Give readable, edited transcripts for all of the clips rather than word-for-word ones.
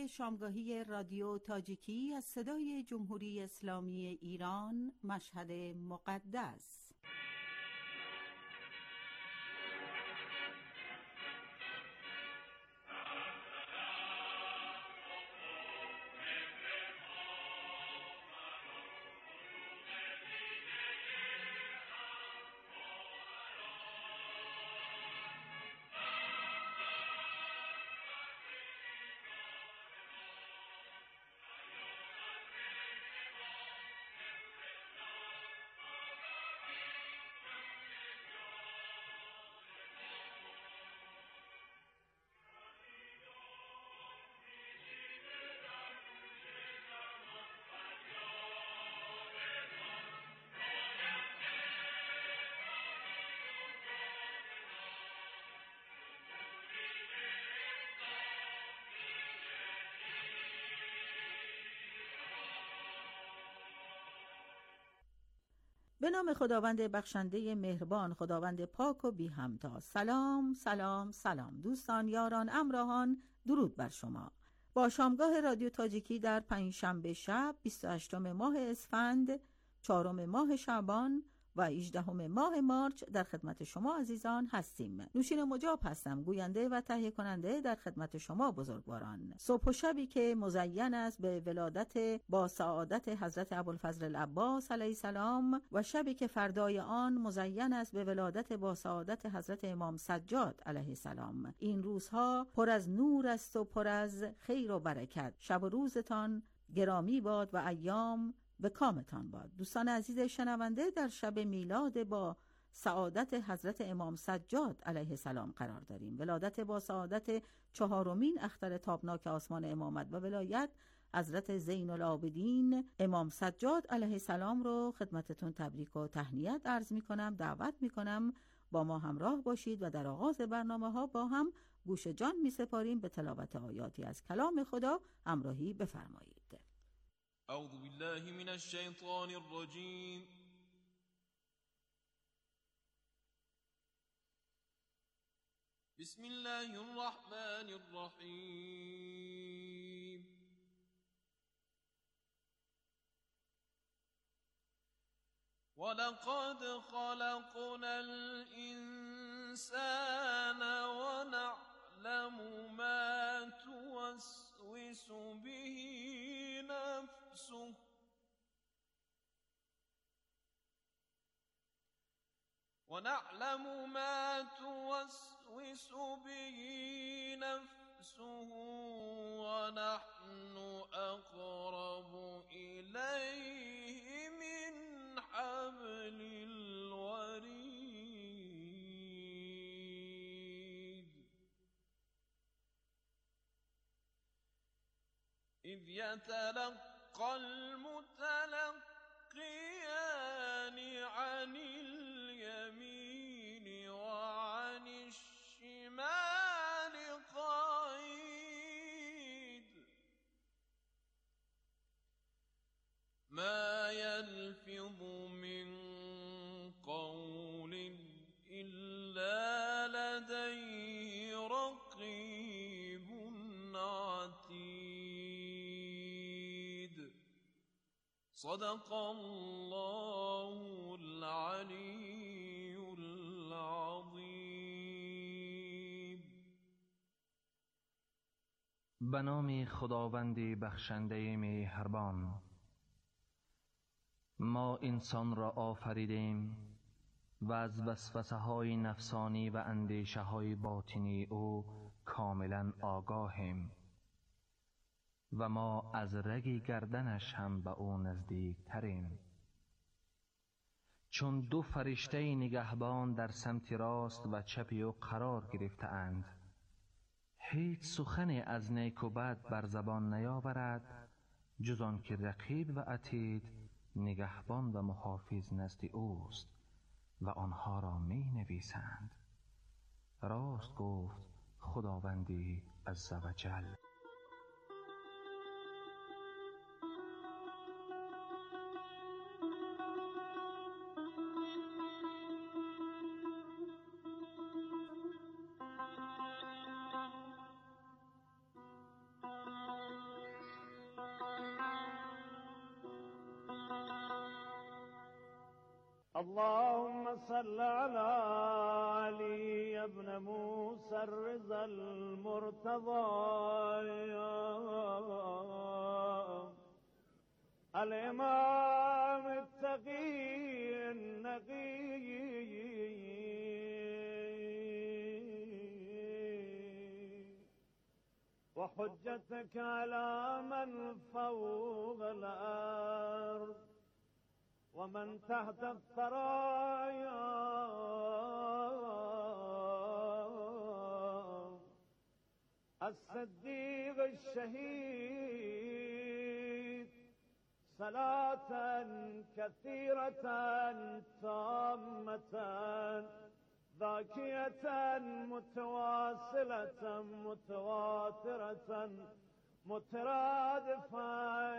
برنامه شامگاهی رادیو تاجیکی از صدای جمهوری اسلامی ایران، مشهد مقدس. به نام خداوند بخشنده مهربان، خداوند پاک و بی همتا. سلام سلام سلام دوستان، یاران، همراهان، درود بر شما. با شامگاه رادیو تاجیکی در پنجشنبه شب 28 ماه اسفند، 4 ماه شعبان و 18 ماه مارچ در خدمت شما عزیزان هستیم. نوشین مجاب هستم، گوینده و تهیه کننده در خدمت شما بزرگواران. صبح و شبی که مزین است به ولادت با سعادت حضرت ابوالفضل العباس علیه السلام و شبی که فردای آن مزین است به ولادت با سعادت حضرت امام سجاد علیه السلام. این روزها پر از نور است و پر از خیر و برکت. شب و روزتان گرامی باد و ایام به کامتان باد. دوستان عزیز شنونده، در شب میلاد با سعادت حضرت امام سجاد علیه السلام قرار داریم. ولادت با سعادت 4مین اختر تابناک آسمان امامت و ولایت حضرت زین العابدین امام سجاد علیه السلام رو خدمتتون تبریک و تهنیت عرض می کنم، دعوت می کنم با ما همراه باشید و در آغاز برنامه ها با هم گوش جان می سپاریم به تلاوت آیاتی از کلام خدا. همراهی بفرمایید. اعوذ بالله من الشیطان الرجیم. بسم الله الرحمن الرحیم. ولقد خلقنا الإنسان ونعلم ما توسوس به نفسه ونحن أقرب إليه من حبل الوريد إذ يتلقى المتلقيان عن اليمين وعن الشمال قعيد ما يلفظ من قول إلا لديه رقيب عتيد. صدق الله العلی العظیم. به نام خداوند بخشنده مهربان. ما انسان را آفریدیم و از وسوسه های نفسانی و اندیشه های باطنی او کاملا آگاهیم و ما از رگ گردنش هم به او نزدیک تریم. چون 2 فرشته نگهبان در سمت راست و چپ او قرار گرفته اند، هیچ سخن از نیک و بد بر زبان نیاورد جز آن که رقیب و عتید نگهبان و محافظ نزد اوست و آنها را می نویسند. راست گفت خداوندی عزوجل. اللهم صل على علي بن موسى الرضا المرتضى الإمام التقي النقي وحجتك على من فوق الأرض ومن تحت الثرايا الصديق الشهيد صلاة كثيرة تامة ذاكية متواصلة متواترة مترادفة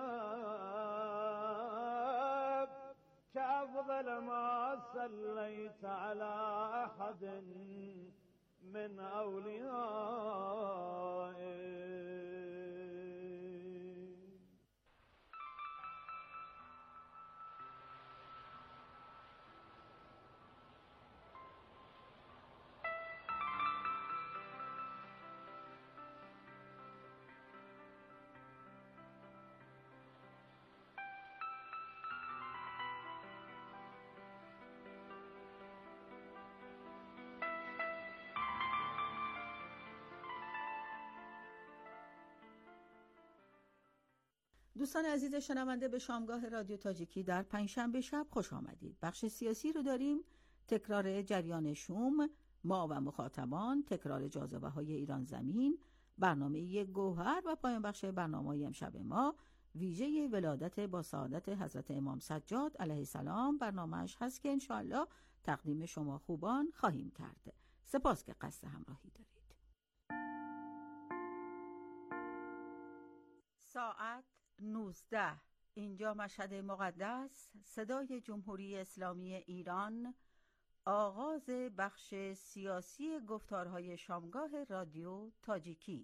كأفضل ما صليت على أحد من أوليائك. دوستان عزیز شنونده، به شامگاه رادیو تاجیکی در پنجشنبه شب خوش آمدید. بخش سیاسی رو داریم، تکرار جریان شوم، ما و مخاطبان، تکرار جاذبه‌های ایران زمین، برنامه یک گوهر و پایان بخش برنامه امشب ما ویژه ولادت با سعادت حضرت امام سجاد علیه السلام برنامه‌اش هست که انشاءالله تقدیم شما خوبان خواهیم کرد. سپاس که قصد همراهی دارید. ساعت 19 اینجا مشهد مقدس، صدای جمهوری اسلامی ایران، آغاز بخش سیاسی گفتارهای شامگاه رادیو تاجیکی.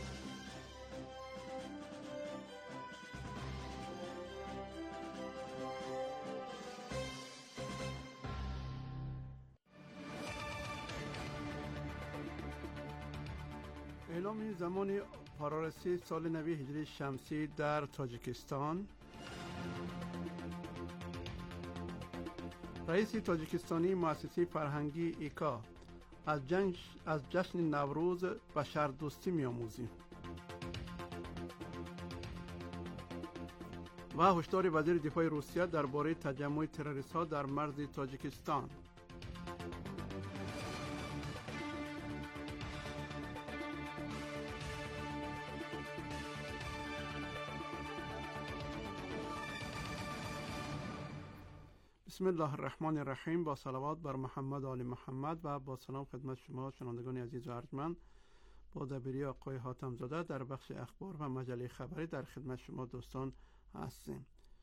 اعلام زمان پارارسی سال نوی هجری شمسی در تاجیکستان. رئیس تاجیکستانی مؤسسه فرهنگی ایکا: از جشن نوروز بشردوستی می‌آموزیم. و هشدار وزیر دفاع روسیه درباره تجمع تروریست‌ها در مرز تاجیکستان. بسم الله الرحمن الرحیم. با صلوات بر محمد و آل محمد و با سلام خدمت شما شنوندگان عزیز و ارجمند. با دبیری آقای حاتم زاده در بخش اخبار و مجله خبری در خدمت شما دوستان هستیم.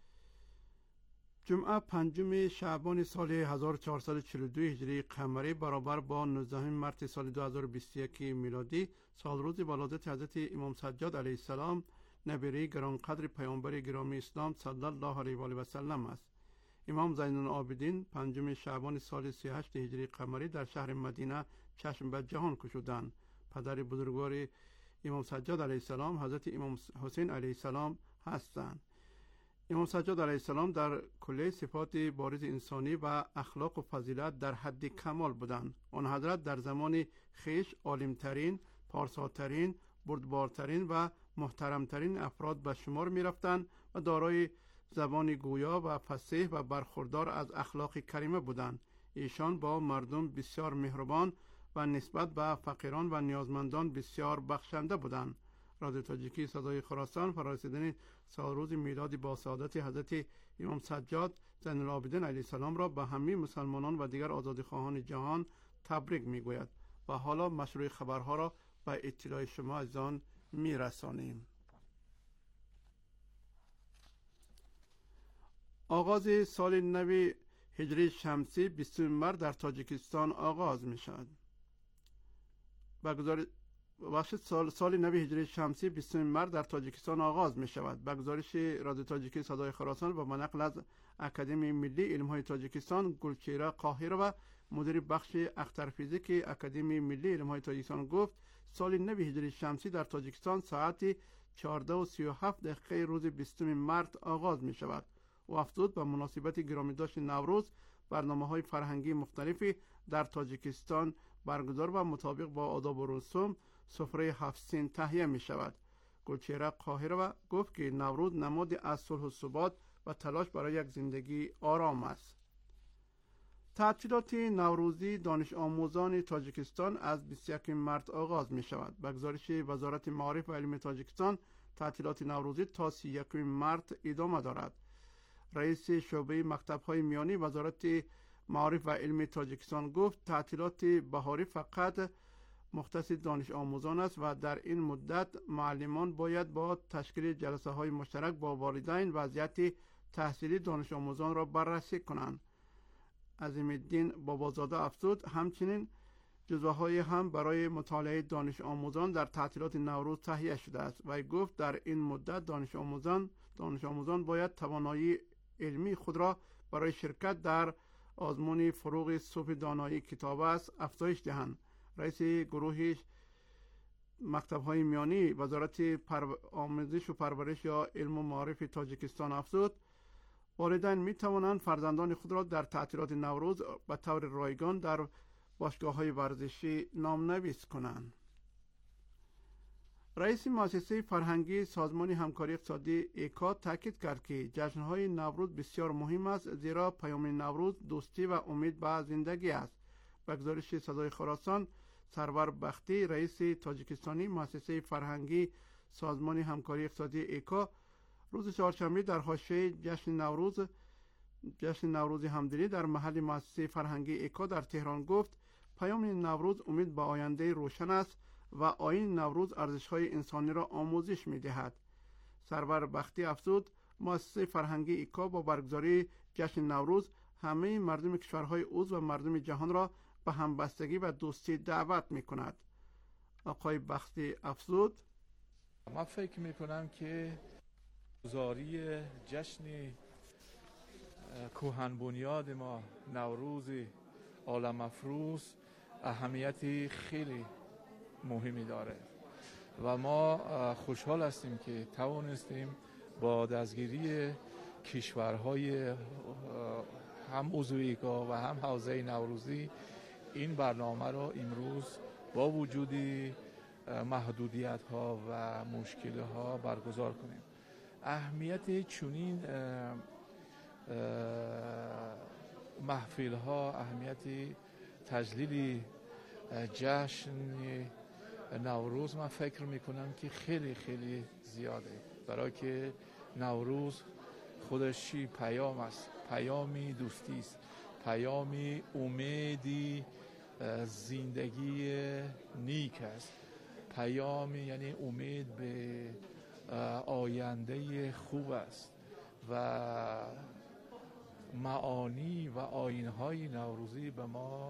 جمعه 5 شعبان سال 1442 هجری قمری برابر با 19 مارس سال 2021 میلادی سال روز ولادت حضرت امام سجاد علیه السلام نبیره گرانقدر پیامبر گرامی اسلام صلی الله علیه و آله و سلم است. امام زین العابدین 5 شعبان سال 38 هجری قمری در شهر مدینه چشم به جهان گشودند. پدر بزرگوار امام سجاد علیه السلام حضرت امام حسین علیه السلام هستند. امام سجاد علیه السلام در کلیه صفات بارز انسانی و اخلاق و فضیلت در حد کمال بودند. آن حضرت در زمان خیش عالمترین، پارساترین، بردبارترین و محترمترین افراد به شمار می رفتند و دارای زبان گویا و فصیح و برخوردار از اخلاق کریمه بودند. ایشان با مردم بسیار مهربان و نسبت به فقیران و نیازمندان بسیار بخشنده بودند. رادیو تاجیکی صدای خراسان فرارسیدن سالروز میلاد با سعادت حضرت امام سجاد زین العابدین علیه السلام را به همه مسلمانان و دیگر آزادخواهان جهان تبریک میگوید. و حالا مشروع خبرها را به اطلاع شما از آن میرسانیم. آغاز سال نو هجری شمسی 20 مرداد در تاجیکستان آغاز می شود. سال نو هجری شمسی 20 مارس در تاجیکستان آغاز می شود. به گزارش رادیو تاجیکی صدای خراسان و به نقل از اکادمی ملی علم‌های تاجیکستان، گلچهره قاهره و مدیر بخش اخترفیزیک اکادمی ملی علم‌های تاجیکستان گفت سال نو هجری شمسی در تاجیکستان ساعت 14:37 روز 20 مارس آغاز می شود و افزود به مناسبت گرامیداشت نوروز برنامه‌های فرهنگی مختلفی در تاجیکستان برگزار و مطابق با آداب و رسوم سفره 7 سین تهیه می شود. گلچهره قاهره و گفت که نوروز نماد از صلح و ثبات و تلاش برای یک زندگی آرام است. تعطیلات نوروزی دانش آموزان تاجیکستان از 21 مارس آغاز می شود. به گزارش وزارت معارف و علم تاجیکستان تعطیلات نوروزی تا 31 مارس ادامه دارد. رئیس شعبه مکتب‌های میانی وزارت معارف و علم تاجیکستان گفت تعطیلات بهاری فقط مختص دانش آموزان است و در این مدت معلمان باید با تشکیل جلسه های مشترک با والدین وضعیت تحصیلی دانش آموزان را بررسی کنند. عظیم‌الدین بابازاده افزود همچنین جزوه های هم برای مطالعه دانش آموزان در تعطیلات نوروز تهیه شده است و گفت در این مدت دانش آموزان باید توانایی علمی خود را برای شرکت در آزمون فروغ صبح دانایی کتاب است افزایش دهند. رئیس گروه مکتب‌های میانی وزارت آموزش و پرورش یا علم و معارف تاجیکستان افزود والدین می توانند فرزندان خود را در تعطیلات نوروز به طور رایگان در باشگاه‌های ورزشی نام‌نویس کنند. رئیس مؤسسه فرهنگی سازمان همکاری اقتصادی ایکا تاکید کرد که جشن‌های نوروز بسیار مهم است زیرا پیام نوروز دوستی و امید به زندگی است. به گزارش صدای خراسان سرور بختی رئیس تاجیکستانی مؤسسه فرهنگی سازمان همکاری اقتصادی ایکا روز چهارشنبه در حاشیه جشن نوروز همدلی در محل مؤسسه فرهنگی ایکا در تهران گفت پیام نوروز امید به آینده روشن است و آیین نوروز ارزش‌های انسانی را آموزش می‌دهد. سرور بختی افزود مؤسسه فرهنگی ایکا با برگزاری جشن نوروز همه مردم کشورهای عضو و مردم جهان را به همبستگی و دوستی دعوت می‌کند. آقای بختی افزود من فکر می‌کنم که گزاری جشن کهن بنیاد ما نوروز عالم افروز اهمیتی خیلی مهمی داره و ما خوشحال هستیم که توانستیم با دستگیری کشورهای هم عضو ایکا و هم حوزه نوروزی این برنامه را امروز با وجود محدودیت ها و مشکل ها برگزار کنیم. اهمیت چنین محفل ها، اهمیت تجلیل جشن نوروز من فکر میکنم که خیلی خیلی زیاده، برای که نوروز خودش پیام است، پیامی دوستی است، پیامی امیدی زندگی نیک است، پیامی یعنی امید به آینده خوب است و معانی و آیین‌های نوروزی به ما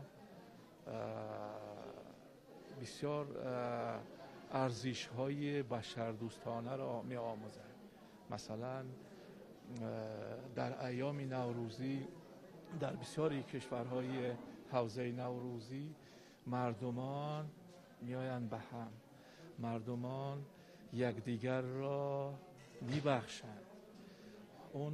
بسیار ارزش‌های بشردوستانه را می‌آموزد. مثلا در ایام نوروزی در بسیاری کشورهای حوزه نوروزی مردمان میآیند به هم، مردمان یکدیگر را میبخشند، اون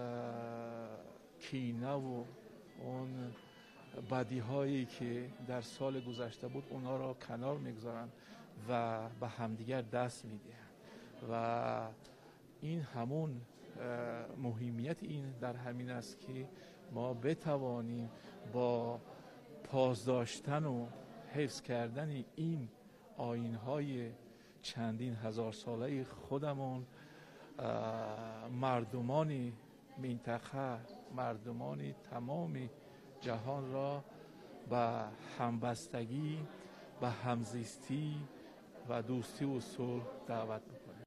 کینه و اون بدی هایی که در سال گذشته بود اونا را کنار میگذارند و به همدیگر دست میدهند و این همون مهمیت این در همین است که ما بتوانیم با پاسداشتن و حفظ کردن این آیین‌های چندین هزار ساله خودمون مردمان منطقه، مردمان تمام جهان را به همبستگی، به همزیستی و دوستی و صلح دعوت می‌کنیم.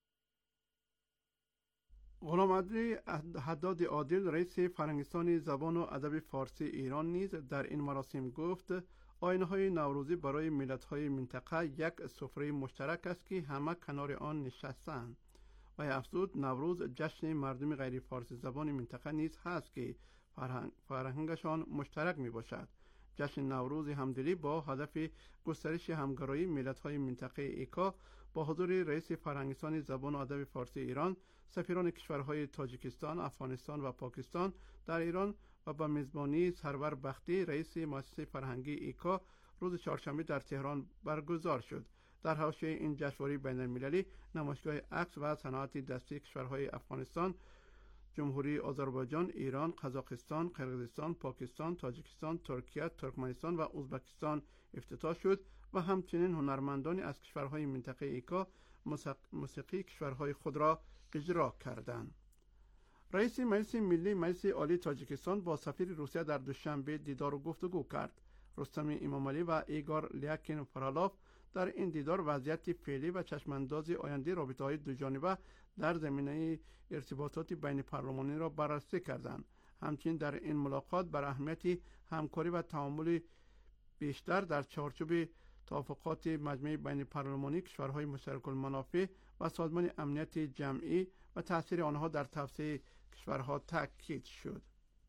غلام عدلی حداد عادل رئیس فرهنگستان زبان و ادب فارسی ایران نیز در این مراسم گفت آیین‌های نوروزی برای ملت‌های منطقه یک سفره مشترک است که همه کنار آن نشستند. و افزود نوروز جشن مردم غیر فارسی زبان منطقه نیز هست که فرهنگشان مشترک می باشد. جشن نوروز همدلی با هدف گسترش همکاری ملت‌های منطقه ایکا با حضور رئیس فرهنگستان زبان و ادب فارسی ایران، سفیران کشورهای تاجیکستان، افغانستان و پاکستان در ایران و با میزبانی سرور بختی رئیس مؤسسه فرهنگی ایکا روز چهارشنبه در تهران برگزار شد. در حاشیه این جشنواره بین‌المللی نمایشگاه عکس و صنعت دستی کشورهای افغانستان، جمهوری آذربایجان، ایران، قزاقستان، قرقیزستان، پاکستان، تاجیکستان، ترکیه، ترکمنستان و ازبکستان افتتاح شد و همچنین هنرمندانی از کشورهای منطقه ایکا موسیقی کشورهای خود را اجرا کردند. رئیس مجلس ملی مجلس عالی تاجیکستان با سفیر روسیه در دوشنبه دیدار و گفتگو کرد. رستم امامعلی و ایگور لیاکین فرالاف در این دیدار وضعیت فعلی و چشمانداز آینده رابطه‌های دوجانبه در زمینه ارتباطات بین پارلمانی را بررسی کردند. همچنین در این ملاقات بر اهمیت همکاری و تعامل بیشتر در چارچوب توافقات مجمع بین پارلمانی کشورهای مشترک المنافع و سازمان امنیت جمعی و تأثیر آنها در توسعه کشورها تاکید شد.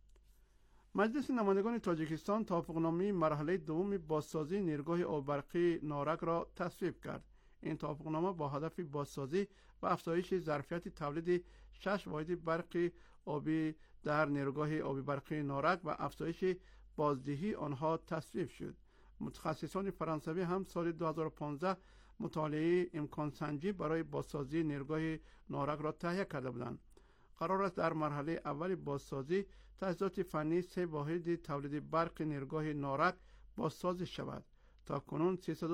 مجلس نمایندگان تاجیکستان توافقنامه مرحله دوم بازسازی نیروگاه آببرقی نارک را تصویب کرد. این توافقنامه با هدف بازسازی و افزایش ظرفیت تولید 6 واحد برق آبی در نیروگاه آبی برقی نارک و افزایش بازدهی آنها تصویب شد. متخصصان فرانسوی هم سال 2015 مطالعه امکان سنجی برای بازسازی نیروگاه نارک را تهیه کرده بودند. قرار است در مرحله اول بازسازی تجهیزات فنی 3 واحد تولید برق نیروگاه نارک بازسازی شود. تا کنون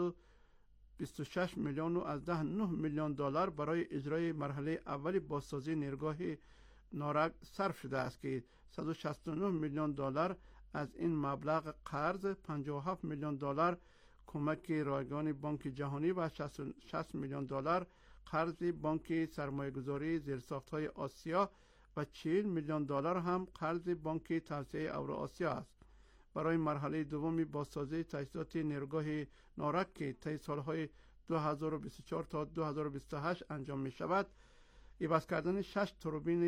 326 میلیون و از 9 میلیون دلار برای اجرای مرحله اول بازسازی نیروگاه نارک صرف شده است که 169 میلیون دلار از این مبلغ قرض، 57 میلیون دلار کمک رایگان بانک جهانی و 60 میلیون دلار قرض بانک سرمایه‌گذاری زیرساخت‌های آسیا و 40 میلیون دلار هم قرض بانک توسعه اوراسیا است. برای مرحله دوم بازسازی تجهیزات نیروگاه نارک که طی سالهای 2024 تا 2028 انجام می شود، عوض کردن 6 توربین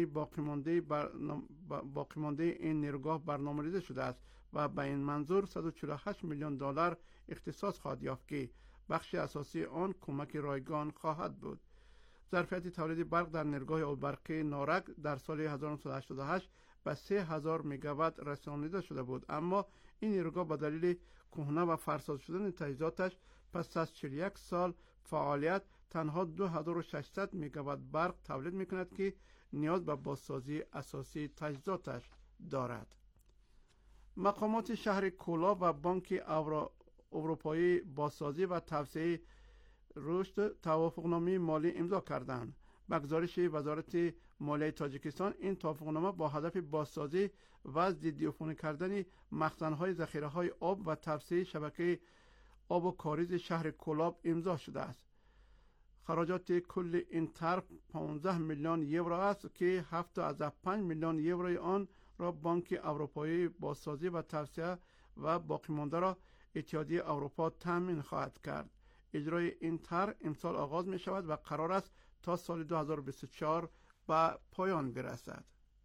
باقی مانده این نیروگاه برنامه‌ریزی شده است و به این منظور 148 میلیون دلار اختصاص خواهد یافت که بخش اساسی آن کمک رایگان خواهد بود. ظرفیت تولید برق در نیروگاه آببرقی نارک در سال 1988 به 3000 مگاوات رسانیده شده بود، اما این نیروگاه به دلیل کهنه و فرسوده شدن تجهیزاتش پس از 41 سال فعالیت تنها 2600 مگاوات برق تولید میکند که نیاز به بازسازی اساسی تجهیزاتش دارد. مقامات شهر کولا و بانک اروپایی بازسازی و توسعه رشد توافقنامه مالی امضا کردند. به گزارش وزارت مالیه تاجیکستان، این توافقنامه با هدف بازسازی و ضدعفونی کردن مخزن‌های ذخیره‌های آب و توسعه شبکه آب و کاریز شهر کولاب امضا شده است. خراجات کل این طرح 15 میلیون یورو است که 7.5 میلیون یورو آن را بانک اروپایی بازسازی و توسعه و باقی مانده را اتحادیه اروپا تامین خواهد کرد. اجرای این طرح امسال آغاز می شود و قرار است تا سال 2024 به پایان برسد.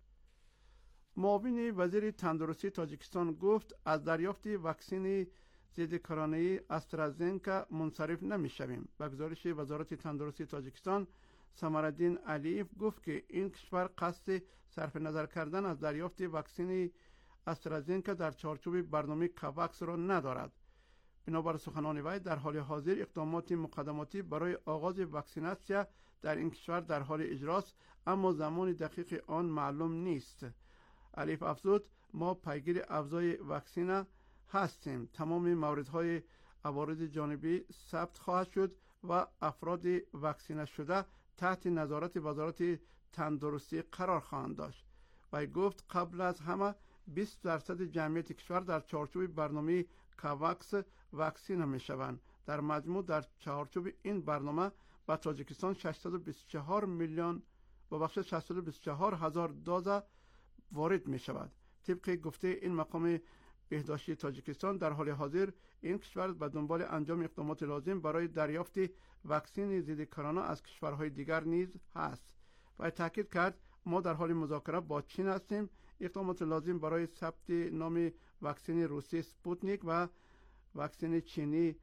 معاون وزیر تندرستی تاجیکستان گفت از دریافت واکسن ضد کرونا استرازنکا منصرف نمی شویم. به گزارش وزارت تندرستی تاجیکستان، سمرالدین علیف گفت که این کشور قصد صرف نظر کردن از دریافت واکسن استرازنکا در چارچوب برنامه کوکس را ندارد. بنابر سخنان وی در حال حاضر اقدامات مقدماتی برای آغاز واکسیناسیا در این کشور در حال اجراست، اما زمان دقیق آن معلوم نیست. علیف افزود ما پیگیر افزای واکسن هستیم. تمام موردهای عوارض جانبی ثبت خواهد شد و افراد واکسینه شده تحت نظارت وزارت تندرستی قرار خواهند داشت. وی گفت قبل از همه 20% جمعیت کشور در چارچوب برنامه کوکس واکسینه می شوند. در مجموع در چارچوب این برنامه به تاجیکستان 624 میلیون و بخش 624 هزار دوز وارد می شود. طبق گفته این مقام بهداشتی تاجیکستان در حال حاضر این کشور به دنبال انجام اقدامات لازم برای دریافت واکسن ضد کرونا از کشورهای دیگر نیز هست و تاکید کرد ما در حال مذاکره با چین هستیم. اقدامات لازم برای ثبت نام واکسن روسی سپوتنیک و واکسن چینی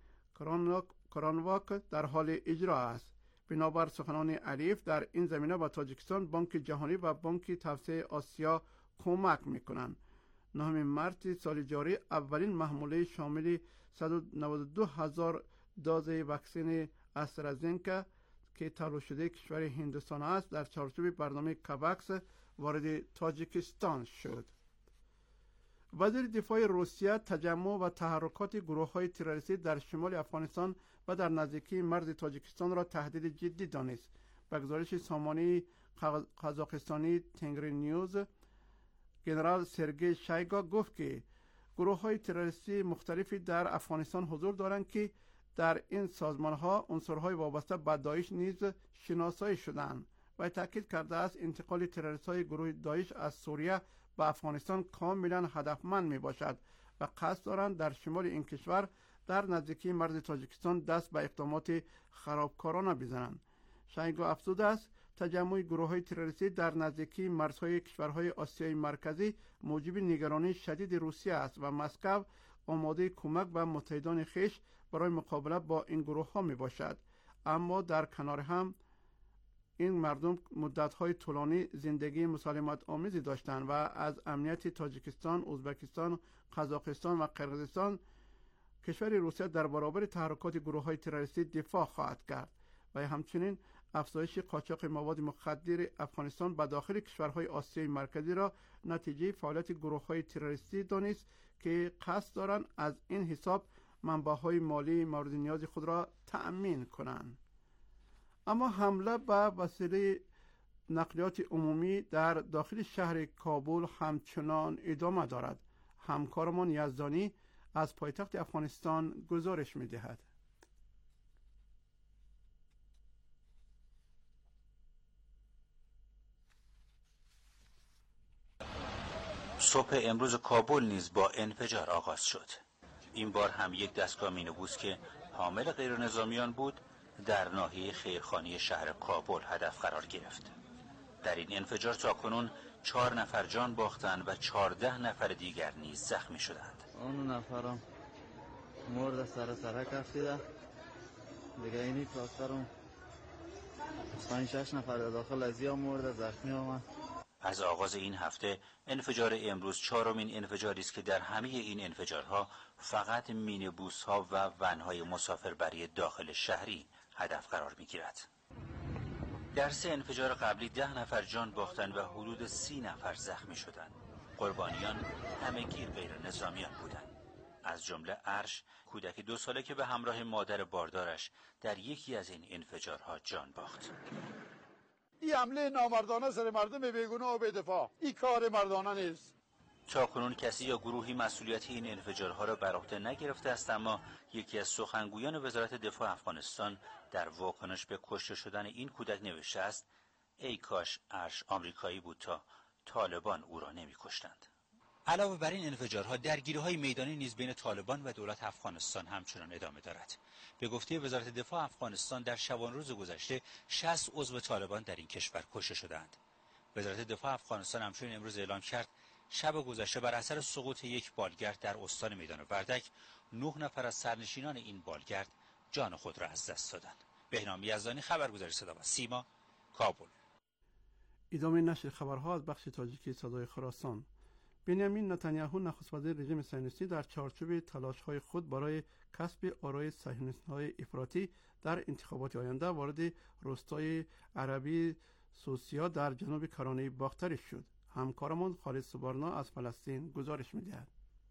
کرونواک در حال اجرا است. بنابر سخنان عریف در این زمینه به تاجیکستان بانک جهانی و بانک توسعه آسیا کمک میکنند. 9 مارس سال جاری اولین محموله شامل 192,000 دوز واکسن استرازنکا که تولید شده کشور هندوستان است در چارچوب برنامه کوکس وارد تاجیکستان شد. وزیر دفاع روسیه تجمع و تحرکات گروه‌های تروریستی در شمال افغانستان و در نزدیکی مرز تاجیکستان را تهدید جدی دانست. به گزارش سامانه قزاقستانی تنگری نیوز، ژنرال سرگئی شایگو گفت که گروه‌های تروریستی مختلفی در افغانستان حضور دارند که در این سازمان‌ها عنصرهای وابسته به داعش نیز شناسایی شدند و تاکید کرده است انتقال تروریست‌های گروه داعش از سوریه به افغانستان کاملا هدفمند میباشد و قصد دارند در شمال این کشور در نزدیکی مرز تاجیکستان دست به اقدامات خرابکارانه بزنند. شایگو افزوده است تجمع گروه‌های تروریستی در نزدیکی مرزهای کشورهای آسیای مرکزی موجب نگرانی شدید روسیه است و مسکو آماده کمک به متحدان خویش برای مقابله با این گروه‌ها میباشد. اما در کنار هم این مردم مدت‌های طولانی زندگی مسالمت آمیزی داشتند و از امنیت تاجیکستان، ازبکستان، قزاقستان و قرقیزستان کشور روسیه در برابر تحرکات گروه‌های تروریستی دفاع خواهد کرد و همچنین افزایش قاچاق مواد مخدر افغانستان به داخل کشورهای آسیای مرکزی را نتیجه فعالیت گروه‌های تروریستی دانست که قصد دارند از این حساب منبع‌های مالی مورد نیاز خود را تأمین کنند. اما حمله به وسیله نقلیات عمومی در داخل شهر کابل همچنان ادامه دارد. همکارمان یزدانی از پایتخت افغانستان گزارش می‌دهد. صبح امروز کابل نیز با انفجار آغاز شد. این بار هم یک دستگاه مینیبوس که حامل غیرنظامیان بود در ناحیه خیرخانی شهر کابل هدف قرار گرفت. در این انفجار تاکنون 4 نفر جان باختند و 14 نفر دیگر نیز زخمی شدند. اون نفرم مرد سرک افتیده دیگه اینی پلاسترم 5-6 نفر داخل از یا مرد زخمی آمد. از آغاز این هفته انفجار امروز 4مین انفجاری است که در همه این انفجارها فقط مینیبوس‌ها و ون‌های مسافربری داخل شهری هدف قرار می‌گیرد. در 3 انفجار قبلی 10 نفر جان باختند و حدود 30 نفر زخمی شدند. قربانیان همگی غیر نظامیان بودند. از جمله ارش، کودک 2 ساله که به همراه مادر باردارش در یکی از این انفجارها جان باخت. این حمله نامردانه سر مردم بیگناه و بی‌دفاع، این کار مردانه نیست. تاکنون کسی یا گروهی مسئولیت این انفجارها را بر عهده نگرفته است، اما یکی از سخنگویان وزارت دفاع افغانستان در واکنش به کشته شدن این کودک نوشته است ای کاش ارش آمریکایی بود تا طالبان او را نمی‌کشتند. علاوه بر این انفجارها درگیری‌های میدانی نیز بین طالبان و دولت افغانستان همچنان ادامه دارد. به گفته وزارت دفاع افغانستان در شبانه روز گذشته 60 عضو طالبان در این کشور کشته شدند. وزارت دفاع افغانستان همچنین امروز اعلام کرد شب گذشته بر اثر سقوط یک بالگرد در استان میدان وردک 9 نفر از سرنشینان این بالگرد جان خود را از دست دادند. بهنام یزدانی، خبرگزاری صدا و سیما، کابل. ادامه نشر خبرها از بخش تاجیکی صدای خراسان. بنیامین نتانیاهو نخست وزیر رژیم صهیونیستی در چارچوب تلاش‌های خود برای کسب آرای صهیونیست‌های افراطی در انتخابات آینده وارد روستای عربی سوسیا در جنوب کرانه باختری شد. همکارمان خالد سوبارنا از فلسطین گزارش می‌دهد.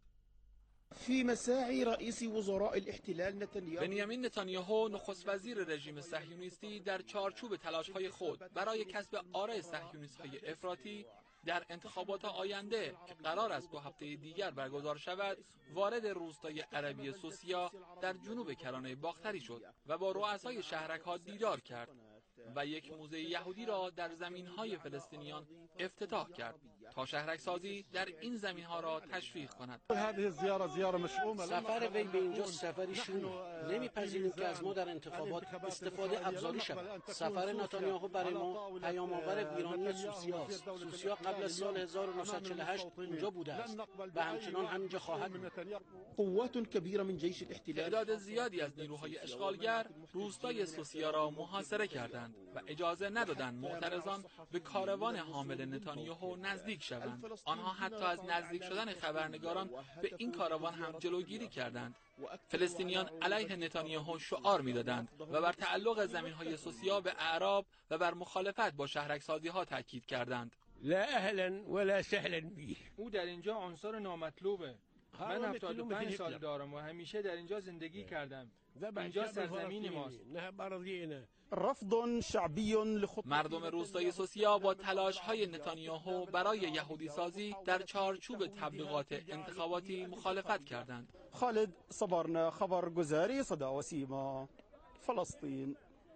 فی مساعی رئیس وزراء الاحتلال بنیامین نتانیاهو نخست وزیر رژیم صهیونیستی در چارچوب تلاش‌های خود برای کسب آرای صهیونیست‌های افراطی در انتخابات آینده که قرار است 2 هفته دیگر برگزار شود وارد روستای عربی سوسیا در جنوب کرانه باختری شد و با رؤسای شهرک‌ها دیدار کرد. و یک موزه یهودی را در زمین‌های فلسطینیان افتتاح کرد تا شهرک سازی در این زمین‌ها را تشویق کند. سفر وی به اینجا سفری شومه. نمی‌پذیریم که از ما در انتخابات استفاده ابزاری شود. سفر نتانیاهو برای ما پیام‌آور ویرانی سوسیاست. سوسیا قبل از سال 1948 اینجا بوده است و همچنان همینجا خواهد بود. قوات کبیره من جیش الاحتلال. تعداد زیادی از نیروهای اشغالگر روستای سوسیا را محاصره کردند و اجازه ندادند معترضان به کاروان حامل نتانیاهو نزدیک شوند. آنها حتی از نزدیک شدن خبرنگاران به این کاروان هم جلوگیری کردند. فلسطینیان علیه نتانیاهو شعار می‌دادند و بر تعلق زمین‌های سوسیا به اعراب و بر مخالفت با شهرک‌سازی‌ها تاکید کردند. لا اهلا ولا سهلا بی. او در اینجا عنصر نامطلوبه. من 75 سال دارم و همیشه در اینجا زندگی کردم. اینجا سرزمین ماست. رفض شعبی مردم روستای سوسیا با تلاش‌های نتانیاهو برای یهودی سازی در چارچوب تبلیغات انتخاباتی مخالفت کردند. خالد صبرنا خبرگزاری صدا و سیما فلسطین.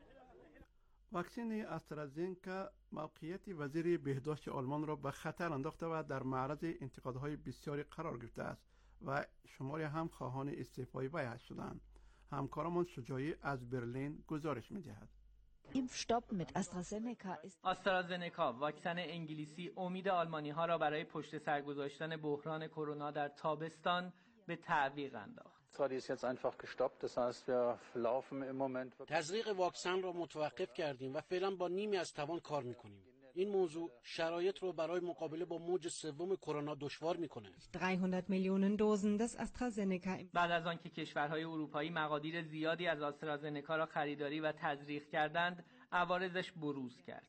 واکسن آسترازنکا موقعیت وزیر بهداشت آلمان را به خطر انداخته و در معرض انتقادهای بسیاری قرار گرفته است و شماری هم خواهان استعفای وی شدند. همکارمان شجاعی از برلین گزارش می‌دهد. آسترازنکا واکسن انگلیسی امید آلمانی‌ها را برای پشت سر گذاشتن بحران کرونا در تابستان به تعویق انداخت. تزریق واکسن را متوقف کردیم و فعلا با نیمی از توان کار می‌کنیم. این موضوع شرایط رو برای مقابله با موج سوم کرونا دشوار میکنه. 300 میلیون دوزن از آسترازنکا. بعد از آنکه کشورهای اروپایی مقادیر زیادی از آسترازنکا را خریداری و تزریق کردند، عوارضش بروز کرد.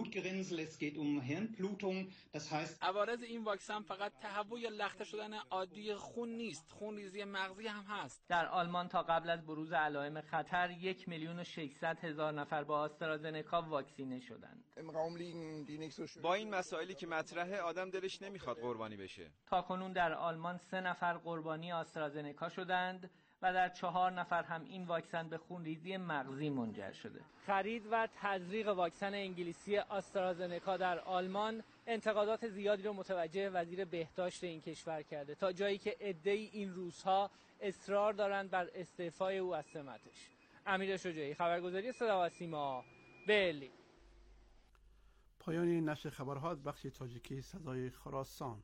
عوارض این واکسن فقط تهوع یا لخته شدن عادی خون نیست، خونریزی مغزی هم هست. در آلمان تا قبل از بروز علائم خطر 1,600,000 نفر با آسترازنکا واکسینه شدند. با این مسائلی که مطرحه آدم دلش نمیخواد قربانی بشه. تاکنون در آلمان 3 نفر قربانی آسترازنکا شدند و در 4 نفر هم این واکسن به خونریزی مغزی منجر شده. خرید و تزریق واکسن انگلیسی آسترازنکا در آلمان انتقادات زیادی رو متوجه وزیر بهداشت این کشور کرده، تا جایی که عده‌ای این روزها اصرار دارند بر استعفای او از سمتش. امیر شجاعی، خبرگزاری صدا و سیما، برلین. پایان نشر خبرها از بخش تاجیکی صدای خراسان.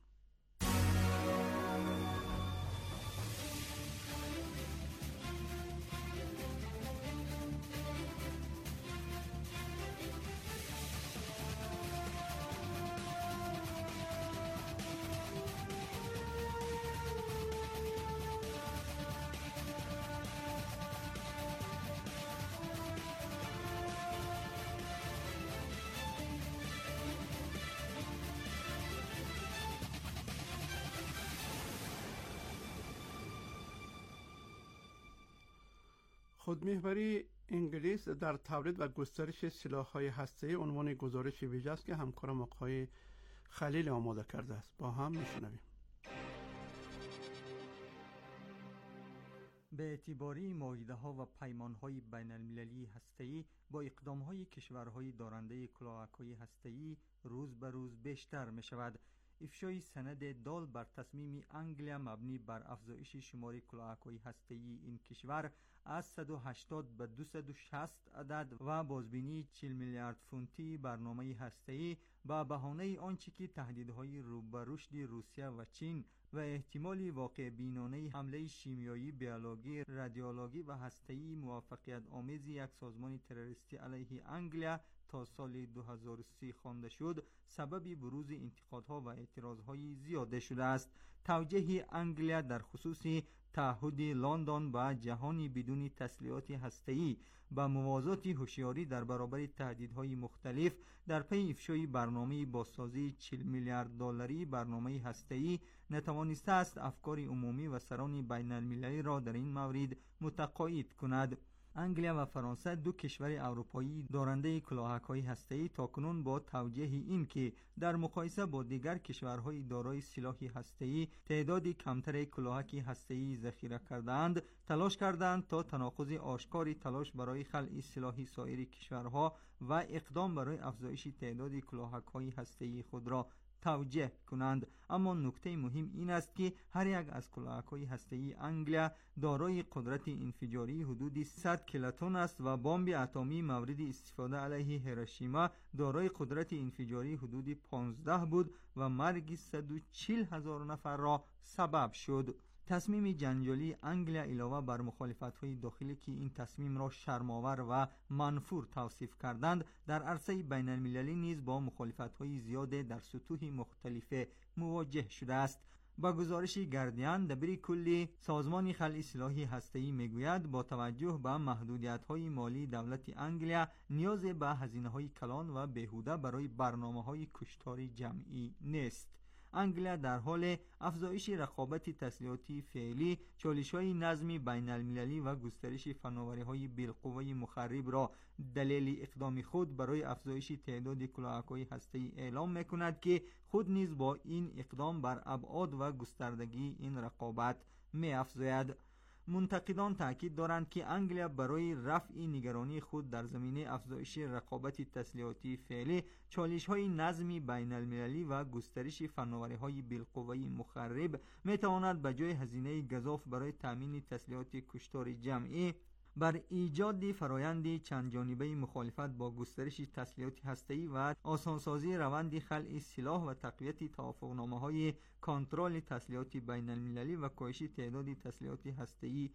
خودمحوری انگلیس در تولید و گسترش سلاح‌های هسته‌ای عنوان گزارش ویژه است که همکارم آقای خلیل آماده کرده است. با هم میشنویم. به اعتباری معاهده‌ها و پیمان‌های بین‌المللی هسته‌ای با اقدام‌های کشورهای دارنده کلاهک‌های هسته‌ای روز به روز بیشتر می‌شود. افشای سند دال بر تصمیم انگلیا مبنی بر افزایش شمار کلاهک‌های هسته‌ای این کشور از 180 به 260 عدد و بازبینی 40 میلیارد فونتی برنامه هسته‌ای با بهانه آنچه که تهدیدهای رو به رشد روسیه و چین و احتمال واقع بینانه حمله شیمیایی، بیولوژی، رادیولوژی و هسته‌ای موفقیت آمیز یک سازمان تروریستی علیه انگلیا تا سال 2030 خوانده شد، سبب بروز انتقادها و اعتراضهای زیاده شده است. توجه انگلیا در خصوص تعهد لندن با جهانی بدون تسلیحات هسته‌ای با موازات هوشیاری در برابر تهدیدهای مختلف در پی افشای برنامه بازسازی 40 میلیارد دلاری برنامه هسته‌ای نتوانسته است افکار عمومی و سران بین المللی را در این مورد متقاعد کند. انگلیا و فرانسه دو کشور اروپایی دارنده کلاهک‌های هسته‌ای تاکنون با توجیه این که در مقایسه با دیگر کشورهای دارای سلاح هسته‌ای تعدادی کمتر کلاهک هسته‌ای ذخیره کردند، تلاش کردند تا تناقض آشکاری تلاش برای خلع سلاح سایر کشورها و اقدام برای افزایش تعداد کلاهک‌های هسته‌ای خود را توجیه کنند. اما نکته مهم این است که هر یک از کلاهک‌های هسته‌ای انگلیا دارای قدرت انفجاری حدود 100 کیلوتن است و بمب اتمی مورد استفاده علیه هیروشیما دارای قدرت انفجاری حدود 15 بود و مرگ 140,000 نفر را سبب شد. تصمیم جنجالی انگلیا علاوه بر مخالفت‌های داخلی که این تصمیم را شرم‌آور و منفور توصیف کردند، در عرصه بین‌المللی نیز با مخالفت‌های زیاد در سطوح مختلف مواجه شده است. با گزارش گاردین، دبیر کلی سازمان خلع سلاح هسته‌ای میگوید با توجه به محدودیت‌های مالی دولت انگلیا نیاز به هزینه‌های کلان و بیهوده برای برنامه‌های کشتار جمعی نیست. انگلیا در حال افزایش رقابت تسلیحاتی فعلی، چالش‌های نظمی بین‌المللی و گسترش فناوری‌های بالقوه مخرب را دلیل اقدام خود برای افزایش تعداد کلاهک‌های هسته‌ای اعلام می‌کند که خود نیز با این اقدام بر ابعاد و گستردگی این رقابت می‌افزاید. منتقدان تاکید دارند که انگلیا برای رفع نگرانی خود در زمینه افزایش رقابت تسلیحاتی فعلی، چالش‌های نظمی بین‌المللی و گسترش فناوری‌های بالقوه مخرب می‌تواند به جای هزینه گزاف برای تامین تسلیحات کشتار جمعی بر ایجاد فرایند چند جانبه مخالفت با گسترش تسلیحات هسته‌ای و آسانسازی روند خلع سلاح و تقویت توافقنامه‌های کنترل تسلیحات بین‌المللی و کاهش تعداد تسلیحات هسته‌ای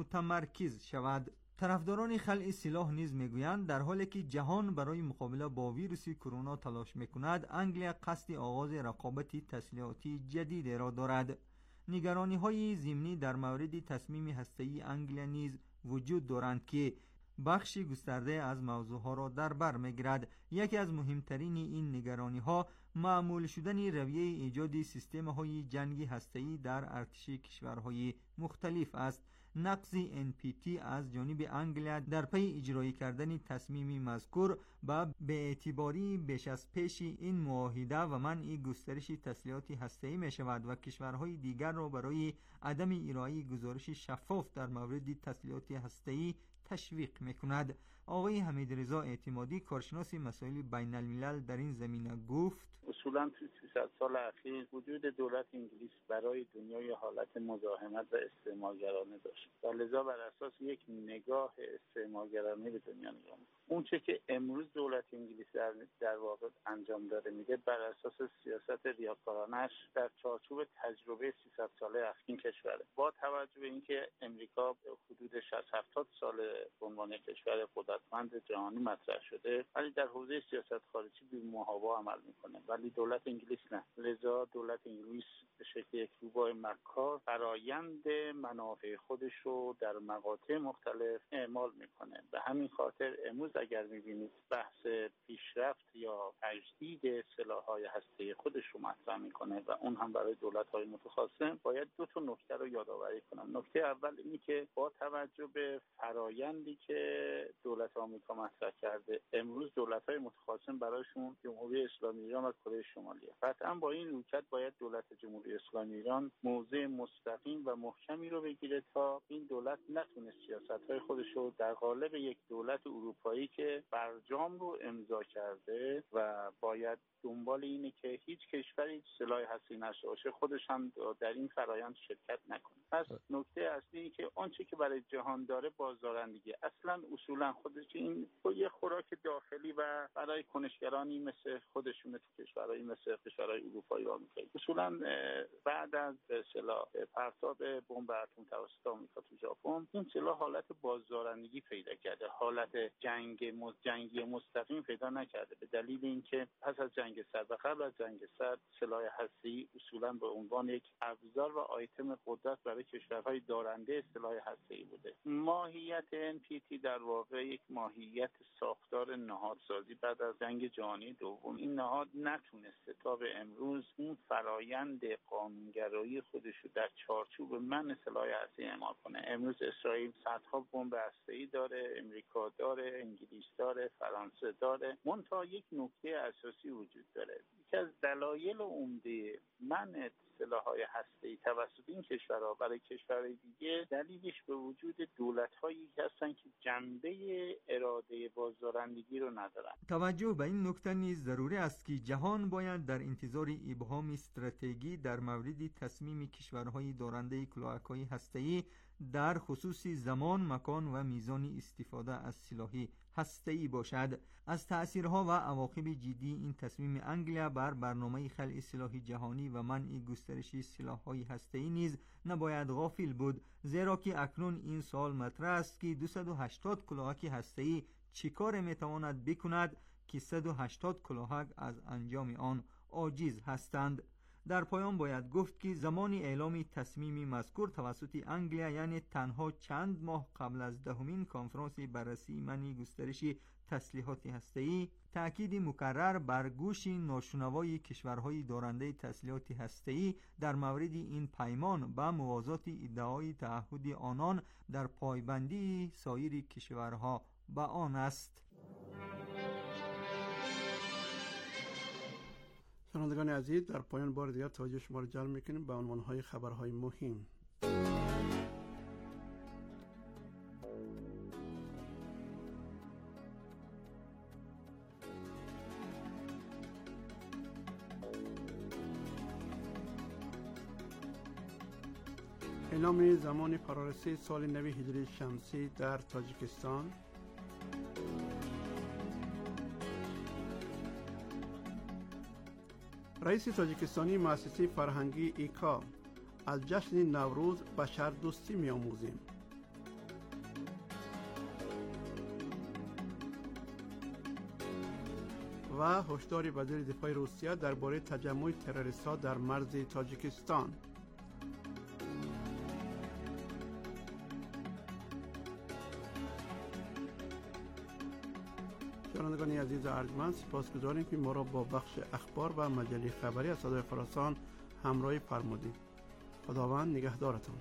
متمرکز شود. طرفداران خلع سلاح نیز میگویند در حالی که جهان برای مقابله با ویروس کرونا تلاش میکند، انگلیا قصد آغاز رقابت تسلیحاتی جدید را دارد. نگرانی‌های ضمنی در مورد تصمیم هسته‌ای انگلیا نیز وجود دارند که بخش گسترده از موضوعها را در بر می‌گیرد. یکی از مهمترین این نگرانی‌ها معمول شدن رویه ایجاد سیستم‌های جنگی هسته‌ای در ارتش کشورهای مختلف است. نقض NPT از جانب انگلیا در پی اجرایی کردن تصمیم مذکور به اعتباری بیش از پیش این معاهده و منع گسترش تسلیحات هسته‌ای می شود و کشورهای دیگر را برای عدم ارائه گزارش شفاف در مورد تسلیحات هسته‌ای تشویق می کند. آقای حمیدرضا اعتمادی، کارشناس مسائل بین الملل، در این زمینه گفت: اصولا تو 300 سال اخیر وجود دولت انگلیس برای دنیای حالت مزاحمت و استعمارگرانه داشت و لذا بر اساس یک نگاه استعمارگرانه به دنیا نگاه می‌کند. اون چه که امروز دولت انگلیس در واقع انجام داره میده بر اساس سیاست ریاکارانش در چارچوب تجربه 300 ساله اخیر کشوره. با توجه به اینکه امریکا حدود 60-70 سال به عنوان کشور قدرتمند جهانی مطرح شده، ولی در حوزه سیاست خارجی بی محابا عمل میکنه، ولی دولت انگلیس نه. لذا دولت انگلیس به شکل یک روباه مکار فرایند منافع خودش رو در مقاطع مختلف اعمال میکنه. به همین خاطر امروز اگر میبینید بحث پیشرفت یا تجدید سلاح‌های هسته‌ای خودش رو مطرح میکنه و اون هم برای دولت‌های متخاصم، باید دو تا نکته رو یادآوری کنم. نکته اول اینه که با توجه به فرایندی که دولت آمریکا مطرح کرده، امروز دولت‌های متخاصم برایشون جمهوری اسلامی ایران و کره شمالیه. قطعاً با این رویکرد باید دولت جمهوری اسلامی ایران موضع مستقیم و محکمی رو بگیره تا این دولت نتونه سیاست‌های خودش رو در قالب یک دولت اروپایی که برجام رو امضا کرده و باید دنبال اینه که هیچ کشوری سلاح هسته‌ای نشه باشه، خودش هم در این فرایند شرکت نکنه. پس نکته اصلی اینه که آنچه که برای جهان داره بازدارندگی، اصلا اصولا خودش این یه خوراک داخلی و برای کنشگرانی مثل خودشونه تو کشورهای مثل کشورهای اروپایی و آمریکایی. اصولا بعد از سلاح پرتاب بمب اتم توسط آمریکا تو ژاپن، این سلاح حالت بازدارندگی پیدا کرده، حالت جنگی مستقیم پیدا نکرده، به دلیل اینکه پس از جنگ سرد و قبل از جنگ سرد سلاح هسته‌ای اصولا به عنوان یک ابزار و آیتم قدرت برای کشورهای دارنده سلاح هسته‌ای بوده. ماهیت NPT در واقع یک ماهیت ساختار نهادسازی بعد از جنگ جهانی دوم. این نهاد نتونسته تا به امروز اون فرایند قانونگرایی خودش رو در چارچوب منع سلاح هسته‌ای اعمال کنه. امروز اسرائیل صدها بمب هسته‌ای داره، امریکا داره، انگلیس داره، فرانسه داره. منتها یک نکته اساسی وجود داره. یکی از دلایل عمده منع سلاح‌های هسته‌ای توسط این کشورها برای کشورهای دیگه، دلیلش به وجود دولت‌هایی هستن که جنبه اراده بازدارندگی رو ندارن. توجه به این نکته نیز ضروری است که جهان باید در انتظار ابهام استراتژی در مورد تصمیم کشورهای دارنده کلاهک‌های هسته‌ای در خصوص زمان، مکان و میزان استفاده از سلاح هسته‌ای باشد. از تأثیرها و عواقب جدی این تصمیم انگلیا بر برنامه خلع سلاح جهانی و منع گسترش سلاح‌های هسته‌ای نیز نباید غافل بود، زیرا که اکنون این سوال مطرح است که 280 کلاهک هسته‌ای چه کار میتواند بکند که 180 کلاهک از انجام آن عاجز هستند. در پایان باید گفت که زمان اعلام تصمیم مذکور توسط انگلیا، یعنی تنها چند ماه قبل از دهمین کنفرانس بررسی منع گسترش تسلیحات هسته‌ای، تأکید مکرر بر گوش ناشنوای کشورهای دارنده تسلیحات هسته‌ای در مورد این پیمان به موازات ادعای تعهد آنان در پایبندی سایر کشورها به آن است. شنوندگان عزیز، در پایان بار دیگر توجه شما را جلب می‌کنیم به عنوان‌های خبرهای مهم. اعلام زمان فرارسه سال نو هجری شمسی در تاجیکستان. رئیس تاجیکستانی مؤسسه فرهنگی ایکا: از جشن نوروز بشر دوستی می‌آموزیم. و هشدار وزیر دفاع روسیه درباره تجمع تروریست‌ها در مرز تاجیکستان. شنوندگان عزیز ارجمند، سپاسگزاریم که ما را با بخش اخبار و مجله خبری از صدای خراسان همراهی فرمودید. خداوند نگهدارتان.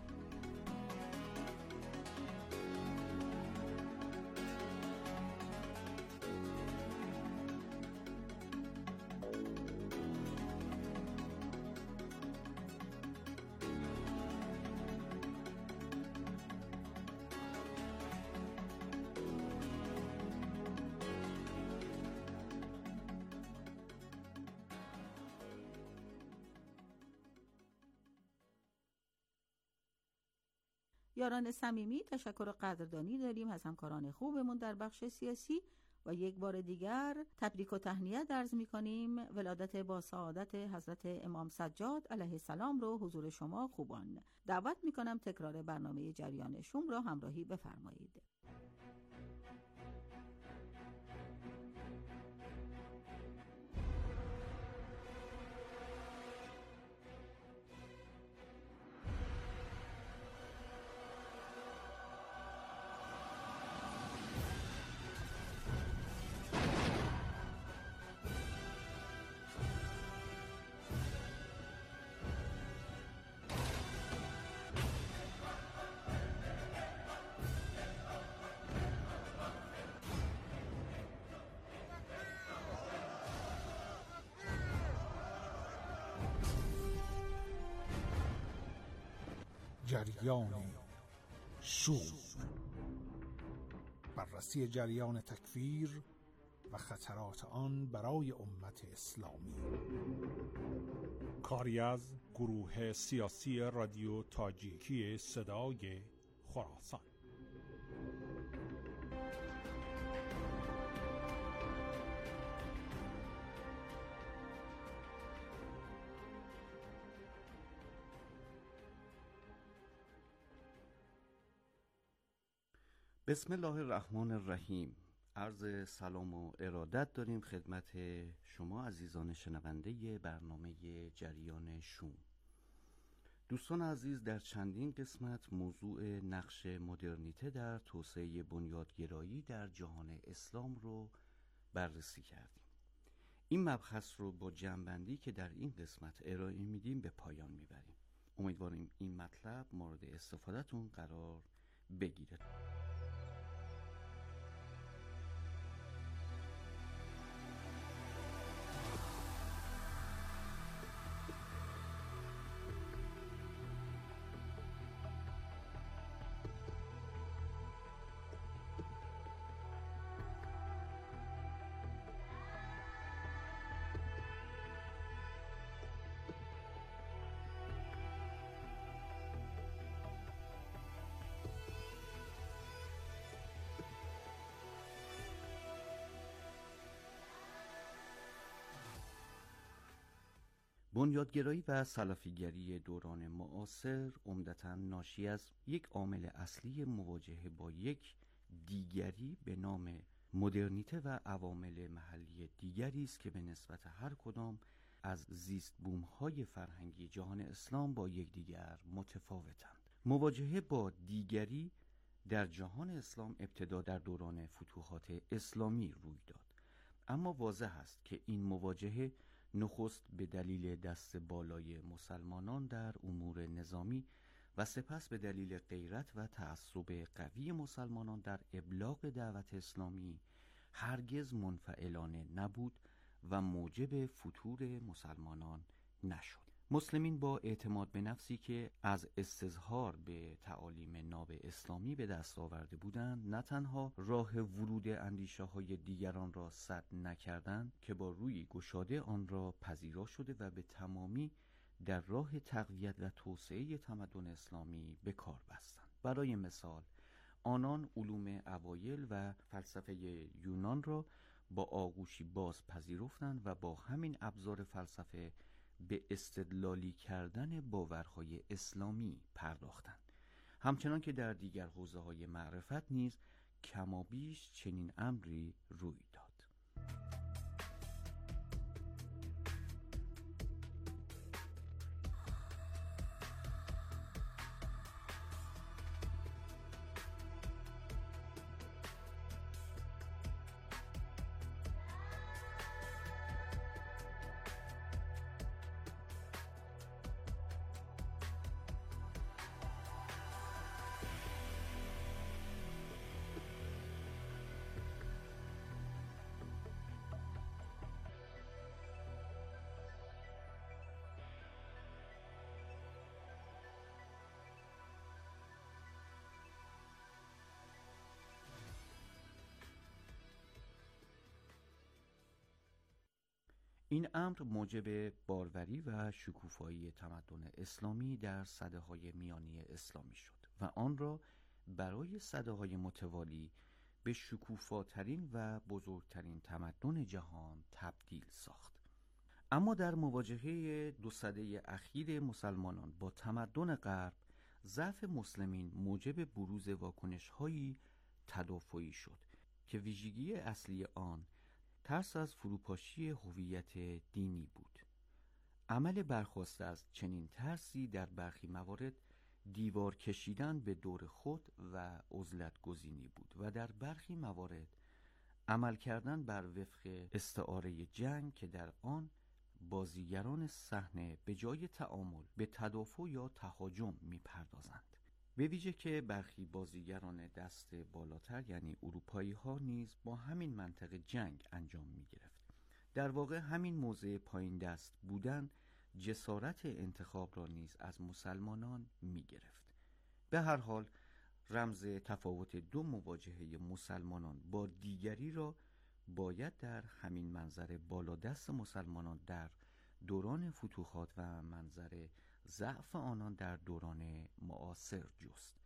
یاران صمیمی، تشکر و قدردانی داریم از همکاران خوبمون در بخش سیاسی و یک بار دیگر تبریک و تهنیت عرض می‌کنیم. ولادت با سعادت حضرت امام سجاد علیه السلام رو حضور شما خوبان دعوت می‌کنم تکرار برنامه جریان شوم را همراهی بفرمایید. جریان شوم، بررسی جریان تکفیر و خطرات آن برای امت اسلامی. کاری از گروه سیاسی رادیو تاجیکی صدای خراسان. بسم الله الرحمن الرحیم. عرض سلام و ارادت داریم خدمت شما عزیزان شنونده برنامه جریان شوم. دوستان عزیز، در چندین قسمت موضوع نقش مدرنیته در توسعه بنیادگرایی در جهان اسلام رو بررسی کردیم. این مبحث رو با جمع‌بندی که در این قسمت ارائه میدیم به پایان میبریم. امیدواریم این مطلب مورد استفادهتون قرار بگیره. بنیادگرایی و سلفیگری دوران معاصر عمدتاً ناشی از یک عامل اصلی مواجهه با یک دیگری به نام مدرنیته و عوامل محلی دیگری است که به نسبت هر کدام از زیست بوم‌های فرهنگی جهان اسلام با یکدیگر متفاوتند. مواجهه با دیگری در جهان اسلام ابتدا در دوران فتوحات اسلامی روی داد، اما واضح است که این مواجهه نخست به دلیل دست بالای مسلمانان در امور نظامی و سپس به دلیل غیرت و تعصب قوی مسلمانان در ابلاغ دعوت اسلامی هرگز منفعلانه نبود و موجب فتور مسلمانان نشد. مسلمین با اعتماد به نفسی که از استظهار به تعالیم ناب اسلامی به دست آورده بودند، نه تنها راه ورود اندیشه های دیگران را سد نکردند که با روی گشاده آن را پذیرا شده و به تمامی در راه تقویت و توسعه تمدن اسلامی به کار بستند. برای مثال، آنان علوم اوایل و فلسفه یونان را با آغوشی باز پذیرفتند و با همین ابزار فلسفه به استدلالی کردن باورهای اسلامی پرداختند. همچنان که در دیگر حوزه‌های معرفت نیز کمابیش چنین امری روی داد. این امر موجب باروری و شکوفایی تمدن اسلامی در سده‌های میانی اسلامی شد و آن را برای سده‌های متوالی به شکوفاترین و بزرگترین تمدن جهان تبدیل ساخت. اما در مواجهه 2 سده اخیر مسلمانان با تمدن غرب، ضعف مسلمین موجب بروز واکنش‌هایی تدافعی شد که ویژگی اصلی آن ترس از فروپاشی هویت دینی بود. عمل برخواسته از چنین ترسی در برخی موارد دیوار کشیدن به دور خود و عزلت گزینی بود و در برخی موارد عمل کردن بر وفق استعاره جنگ که در آن بازیگران صحنه به جای تعامل به تدافع یا تهاجم می‌پردازند. به ویژه که برخی بازیگران دست بالاتر یعنی اروپایی ها نیز با همین منطق جنگ انجام می گرفت. در واقع همین موضع پایین دست بودن جسارت انتخاب را نیز از مسلمانان می گرفت. به هر حال رمز تفاوت 2 مواجهه مسلمانان با دیگری را باید در همین منظر بالادست مسلمانان در دوران فتوحات و منظر ضعف آنان در دوران معاصر جست.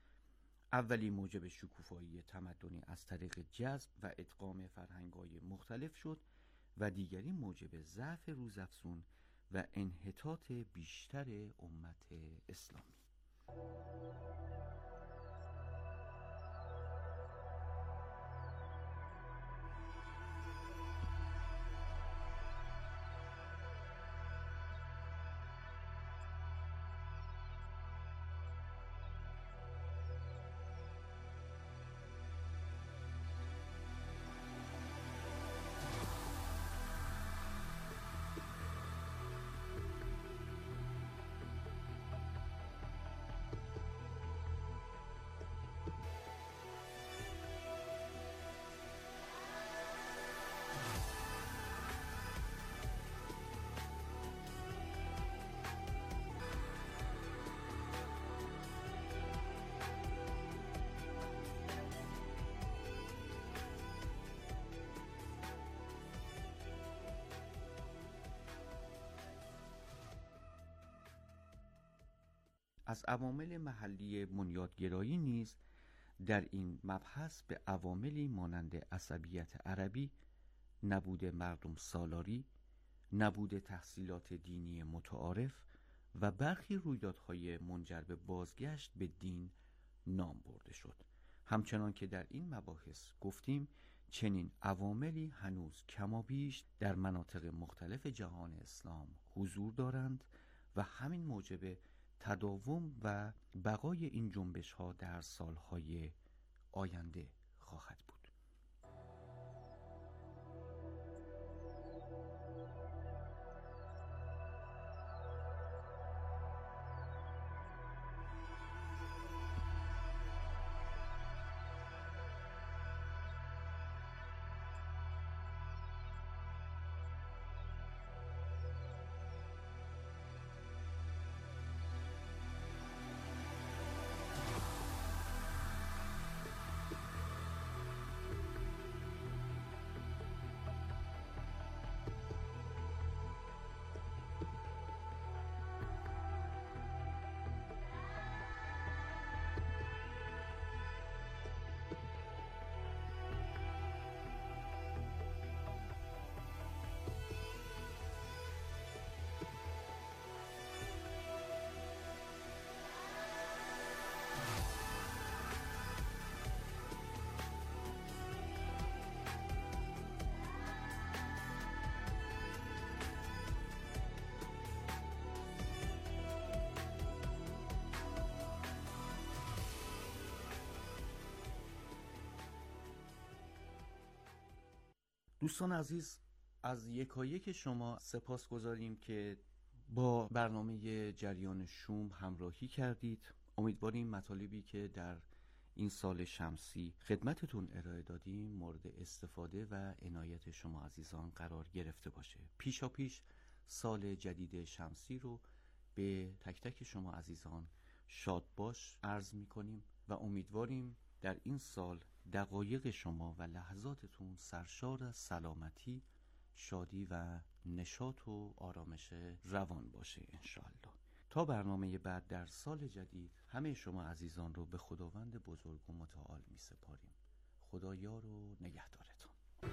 اولی موجب شکوفایی تمدنی از طریق جذب و ادغام فرهنگ‌های مختلف شد و دیگری موجب ضعف روزافزون و انحطاط بیشتر امت اسلامی. از عوامل محلی بنیادگرایی نیز در این مبحث به عواملی مانند عصبیت عربی، نبود مردم سالاری، نبود تحصیلات دینی متعارف و برخی رویدادهای منجر به بازگشت به دین نام برده شد. همچنان که در این مباحث گفتیم، چنین عواملی هنوز کمابیش در مناطق مختلف جهان اسلام حضور دارند و همین موجب تداوم و بقای این جنبش ها در سالهای آینده خواهد بود. دوستان عزیز، از یکایک شما سپاس گذاریم که با برنامه جریان شوم همراهی کردید. امیدواریم مطالبی که در این سال شمسی خدمتتون ارائه دادیم مورد استفاده و عنایت شما عزیزان قرار گرفته باشه. پیشاپیش سال جدید شمسی رو به تک تک شما عزیزان شاد باش عرض می‌کنیم و امیدواریم در این سال دقایق شما و لحظاتتون سرشار از سلامتی، شادی و نشاط و آرامش روان باشه انشاءالله. تا برنامه بعد در سال جدید همه شما عزیزان رو به خداوند بزرگ و متعال می سپاریم. خدا یار و نگهدارتون.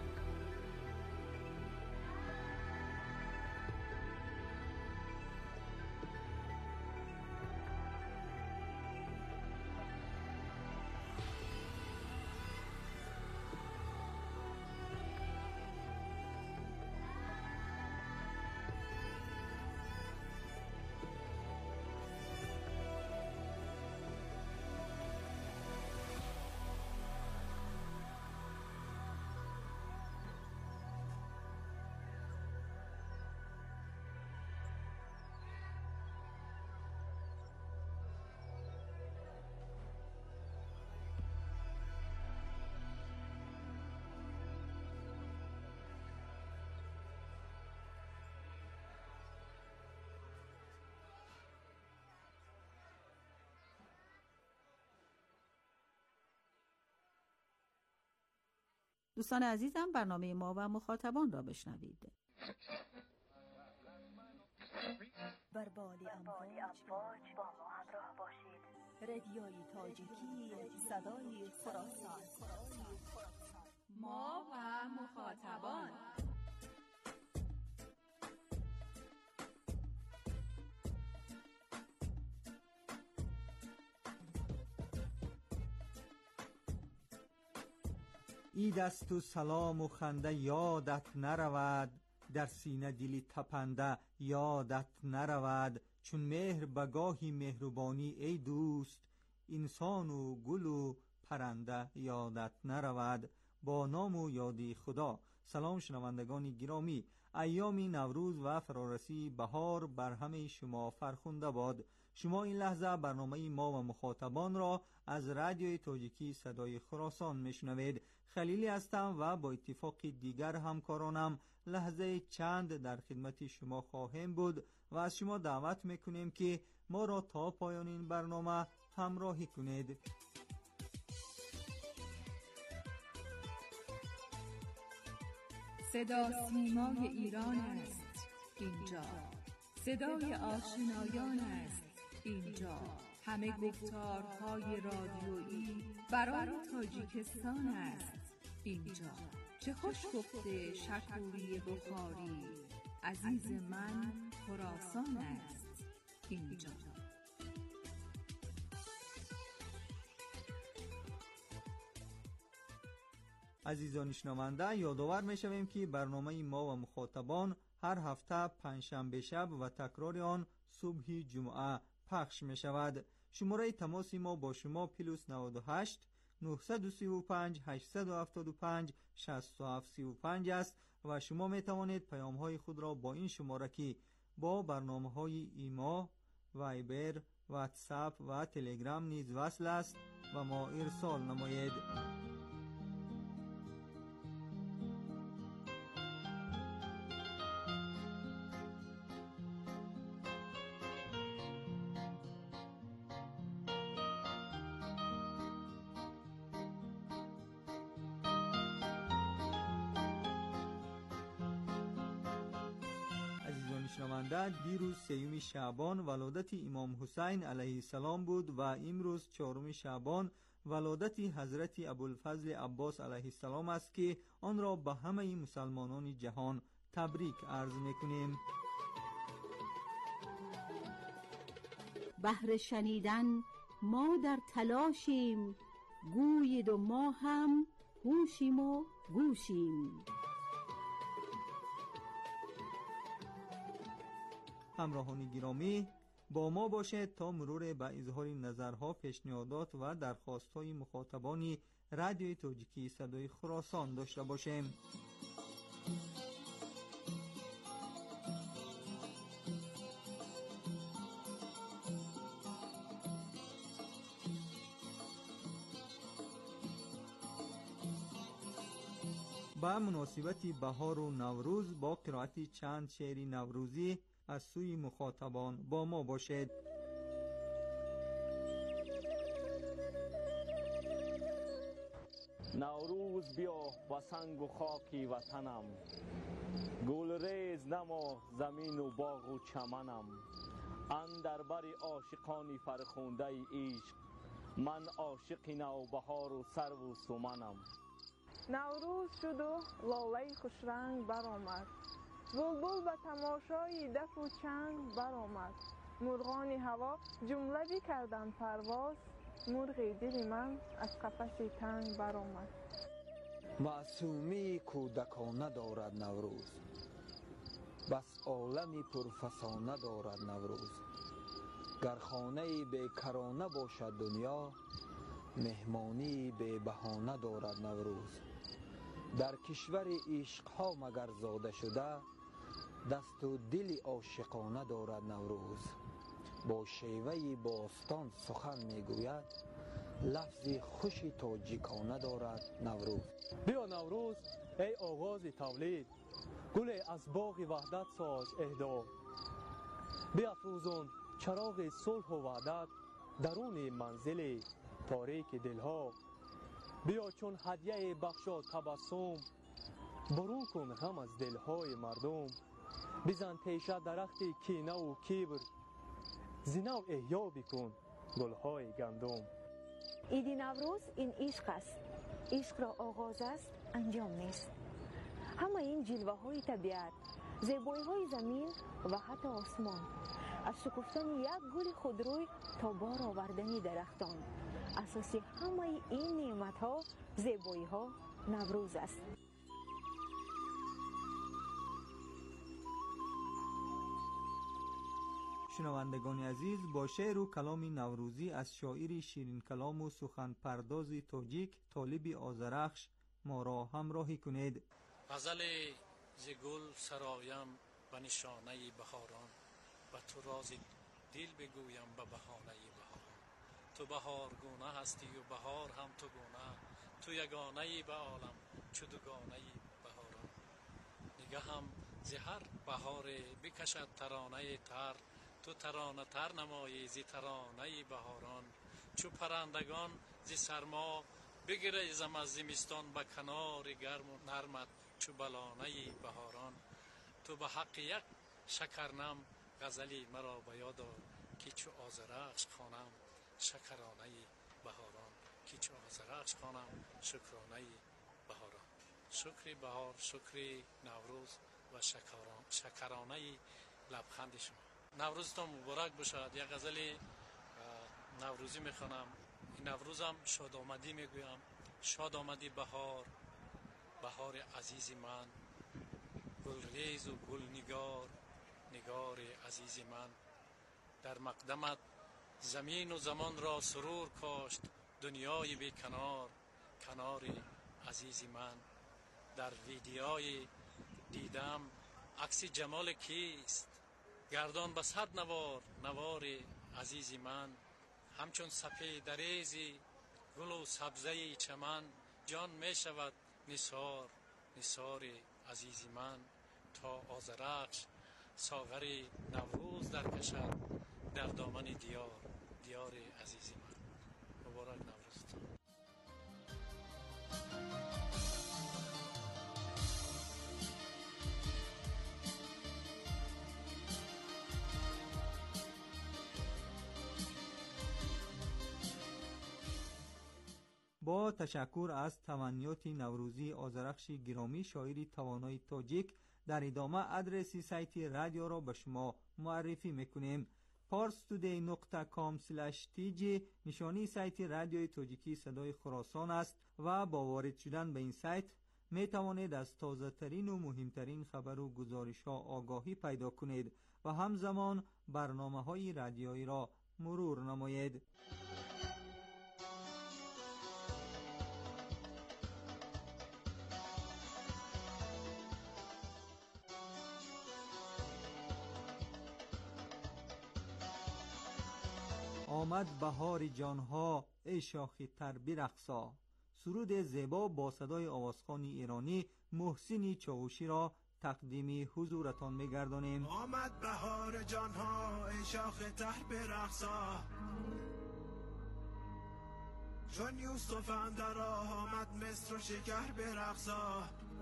دوستان عزیزم، برنامه ما و مخاطبان را بشنوید. بر بال امواج با ما همراه باشید. رادیوی تاجیکی، صدای خراسان. ما و مخاطبان. عید است و سلام و خنده یادت نرود، در سینه دلی تپنده یادت نرود. چون مهر بگاهی مهربانی ای دوست، انسان و گل و پرنده یادت نرود. با نام و یادی خدا. سلام شنوندگان گرامی، ایام نوروز و فرارسی بهار بر همه شما فرخنده باد. شما این لحظه برنامه ما و مخاطبان را از رادیوی تاجیکی صدای خراسان میشنوید. خلیلی هستم و با اتفاق دیگر همکارانم لحظه چند در خدمت شما خواهیم بود و از شما دعوت میکنیم که ما را تا پایان این برنامه همراهی کنید. صدا سیمای ایران است اینجا، صدای آشنایان است اینجا. همه گفتارهای رادیویی برای تاجیکستان است اینجا. چه خوش گفته شکوری بخاری، عزیز من خراسان است اینجا. عزیزان شنونده، یادآور می‌شویم که برنامه ما و مخاطبان هر هفته پنجشنبه شب و تکرار آن صبح جمعه پخش می‌شود. شماره تماس ما با شما +98 935 875 6735 است و شما می‌توانید پیام‌های خود را با این شماره که با برنامه‌های ایما، وایبر، واتساپ و تلگرام نیز وصل است و ما ارسال نمایید. دیروز 3 شعبان ولادت امام حسین علیه السلام بود و امروز 4 شعبان ولادت حضرت ابوالفضل عباس علیه السلام است که آن را به همه مسلمانان جهان تبریک عرض می‌کنیم. بهر شنیدن ما در تلاشیم، گویید و ما هم هوشیم و گوشیم. همراهان گرامی، با ما باشید تا مرور به اظهار نظرها، پیشنهادات و درخواست‌های مخاطبان رادیوی تاجیکی صدای خراسان داشته باشیم. با مناسبت بهار و نوروز با قرائت چند شعر نوروزی از سوی مخاطبان با ما باشید. نوروز بیا و سنگ و خاکی وطنم، گل ریز نما زمین و باغ و چمنم. اندر بر عاشقانی فرخنده عشق، من عاشق نوبهار و سرو و سمنم. نوروز شد و لاله خوشرنگ برآمد، بلبل به تماشای دف و چنگ برآمد. مرغان هوا جمله بکردند پرواز، مرغ دل من از قفس تنگ برآمد. معصومی کودکانه دارد نوروز، بس عالمی پرفسانه دارد نوروز. گر خانه بیکرانه باشد دنیا، مهمانی بی بهانه دارد نوروز. در کشور عشقها مگر زاده شده، دست و دل عاشقانه دارد نوروز. با شیوه باستان سخن میگوید، لفظ خوش تاجیکانه دارد نوروز. بیا نوروز ای آغاز تولید، گل از باغ وحدت ساز اهدا. بیافروزان چراغ صلح و وحدت درون منزل تاریک دلها. بیا چون هدیه بخشا تبسم، برون کن غم از دلهای مردم. بزن تیشه درخت کینه و کبر، زینو احیا بکن گلهای گندم. عید نوروز این عشق است، عشق را آغاز است انجام نیست. همه این جلوه های طبیعت، زیبایی های زمین و حتی آسمان، از شکفتن یک گل خودروی تا بار آوردن درختان، اساسی همه این نعمت ها، زیبایی ها نوروز است. شنوندگان عزیز، با شعر و کلام نوروزی از شاعر شیرین کلام و سخن پرداز تاجیک طالب آذرخش ما را همراهی کنید. غزل ز گل سرایم به نشانه بهاران، و تو راز دل بگویم به بهانه بهاران. تو بهار گونه هستی و بهار هم تو گونه، تو یگانه به عالم چو دوگانه بهاران. نگه هم ز هر بهار بکشد ترانه تر، تو ترانه تر نمایی ز ترانه بهاران. چو پرندگان ز سرما بگریزم از زمستان، به کنار گرم و نرمت چو بلانه بهاران. تو به حق یک شکرنم غزلی مرا به یاد آر، که چو آذرخش خوانم شکرانه بهاران که چه آذرخش خوانم شکرانه بهاران. شکر بهار، شکر نوروز و شکرانه لبخند شما. نوروزتان مبارک باشد. یک غزل نوروزی میخوانم. این نوروزم شاد آمدی میگویم. شاد آمدی بهار، بهار عزیز من، گلریز و گل نگار، نگار عزیز من. در مقدمت زمین و زمان را سرور کاشت، دنیای بی کنار، کنار عزیز من. در ویدیوی دیدم عکس جمال کیست، گردان به صد نوار، نوار عزیز من. همچون سپید ریزی گل و سبزه چمن، جان می شود نثار، نثار عزیز من. تا آذرخش ساغر نوروز در کشد، در دامن دیار، دیار عزیز من. مبارک نوروزتان. با تشکر از تمنیات نوروزی آذرخش گرامی شاعر توانای تاجیک، در ادامه آدرس سایت رادیو را به شما معرفی میکنیم. parstoday.com/tg نشانی سایت رادیوی تاجیکی صدای خراسان است و با وارد شدن به این سایت می توانید از تازه ترین و مهمترین خبر و گزارش ها آگاهی پیدا کنید و همزمان برنامه های رادیویی را مرور نمایید. آمد بهار جانها ای شاخ تر برقصا. سرود زیبا با صدای آوازخوان ایرانی محسن چاوشی را تقدیم حضورتان می‌گردانیم. آمد بهار جانها ای شاخ تر برقصا، چون یوسف اندر راه آمد مصر و شکر برقصا.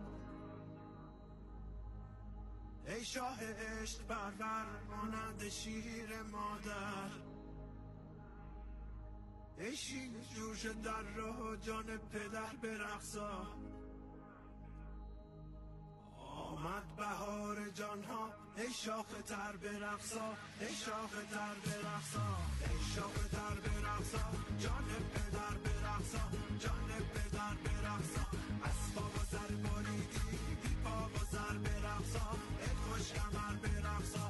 ای شاه عشق پرور مانند شیر مادر، ای شیر جوش در راه جان پدر برقصا. آمد بهار جانها ای شاخ تر برقصا، ای شاخ تر برقصا، ای شاخ تر برقصا، جان پدر برقصا، جان پدر برقصا. از پا و سر بریدی بی پا و سر برقصا، ای خوش کمر برقصا.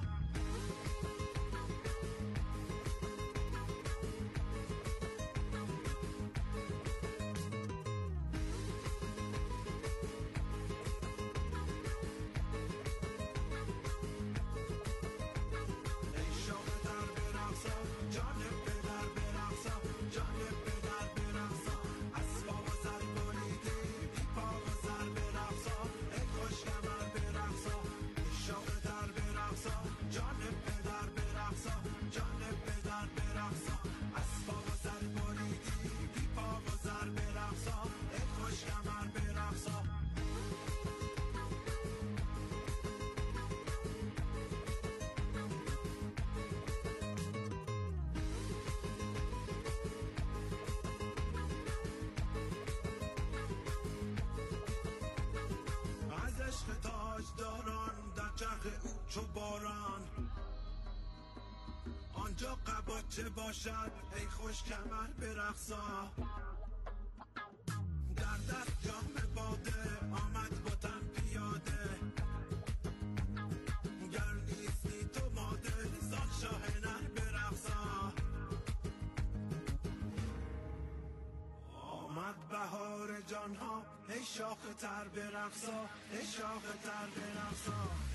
چو باران آنجا قباچه باشد ای خوش کمر برقصا. در دست جام باده آمد با تن پیاده، گر نیستی تو ماده زان شاه نر برقصا. آمد بهار جانها ای شاخ تر برقصا، ای شاخ تر برقصا.